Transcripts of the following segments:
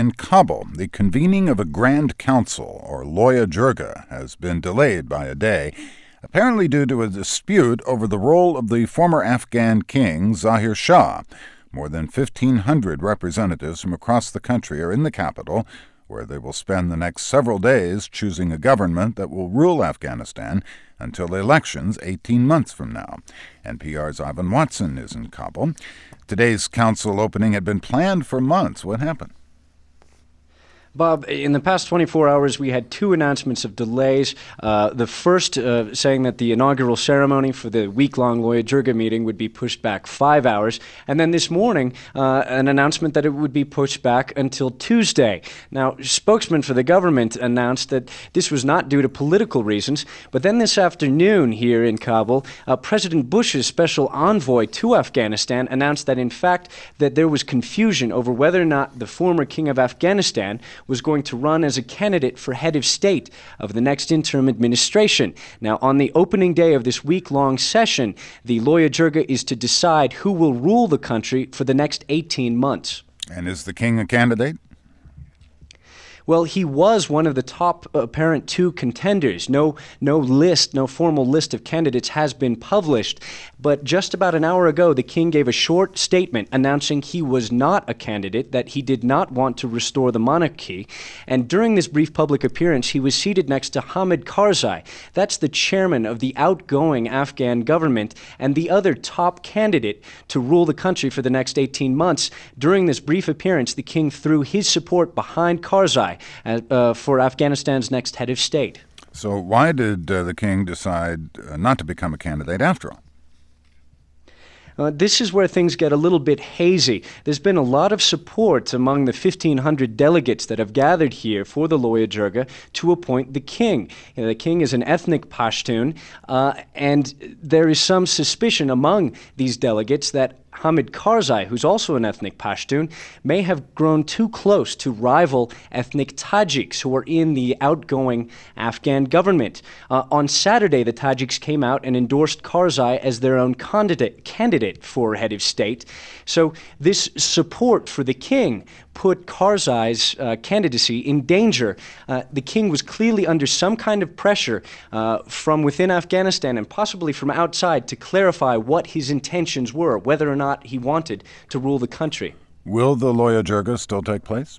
In Kabul, the convening of a Grand Council, or Loya Jirga, has been delayed by a day, apparently due to a dispute over the role of the former Afghan king Zahir Shah. More than 1,500 representatives from across the country are in the capital, where they will spend the next several days choosing a government that will rule Afghanistan until elections 18 months from now. NPR's Ivan Watson is in Kabul. Today's council opening had been planned for months. What happened? Bob, in the past 24 hours, we had two announcements of delays. The first saying that the inaugural ceremony for the week-long Loya Jirga meeting would be pushed back 5 hours. And then this morning, an announcement that it would be pushed back until Tuesday. Now, spokesman for the government announced that this was not due to political reasons. But then this afternoon here in Kabul, President Bush's special envoy to Afghanistan announced that, in fact, that there was confusion over whether or not the former king of Afghanistan was going to run as a candidate for head of state of the next interim administration. Now, on the opening day of this week-long session, the Loya Jirga is to decide who will rule the country for the next 18 months. And is the king a candidate? Well, he was one of the top apparent two contenders. No formal list of candidates has been published. But just about an hour ago, the king gave a short statement announcing he was not a candidate, that he did not want to restore the monarchy. And during this brief public appearance, he was seated next to Hamid Karzai. That's the chairman of the outgoing Afghan government and the other top candidate to rule the country for the next 18 months. During this brief appearance, the king threw his support behind Karzai for Afghanistan's next head of state. So why did the king decide not to become a candidate after all? This is where things get a little bit hazy. There's been a lot of support among the 1,500 delegates that have gathered here for the Loya Jirga to appoint the king. The king is an ethnic Pashtun, and there is some suspicion among these delegates that Hamid Karzai, who's also an ethnic Pashtun, may have grown too close to rival ethnic Tajiks who are in the outgoing Afghan government. On Saturday, the Tajiks came out and endorsed Karzai as their own candidate for head of state. So this support for the king put Karzai's candidacy in danger. The king was clearly under some kind of pressure from within Afghanistan and possibly from outside to clarify what his intentions were, whether or not he wanted to rule the country. Will the Loya Jirga still take place?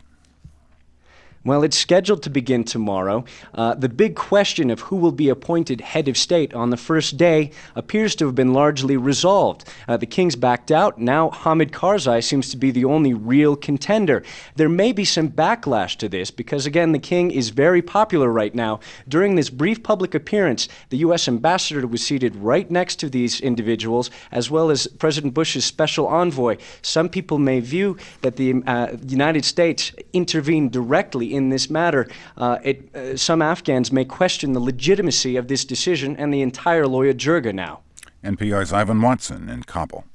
Well, it's scheduled to begin tomorrow. The big question of who will be appointed head of state on the first day appears to have been largely resolved. The king's backed out. Now Hamid Karzai seems to be the only real contender. There may be some backlash to this because, again, the king is very popular right now. During this brief public appearance, the U.S. ambassador was seated right next to these individuals, as well as President Bush's special envoy. Some people may view that the United States intervened directly in this matter. Some Afghans may question the legitimacy of this decision and the entire Loya Jirga now. NPR's Ivan Watson in Kabul.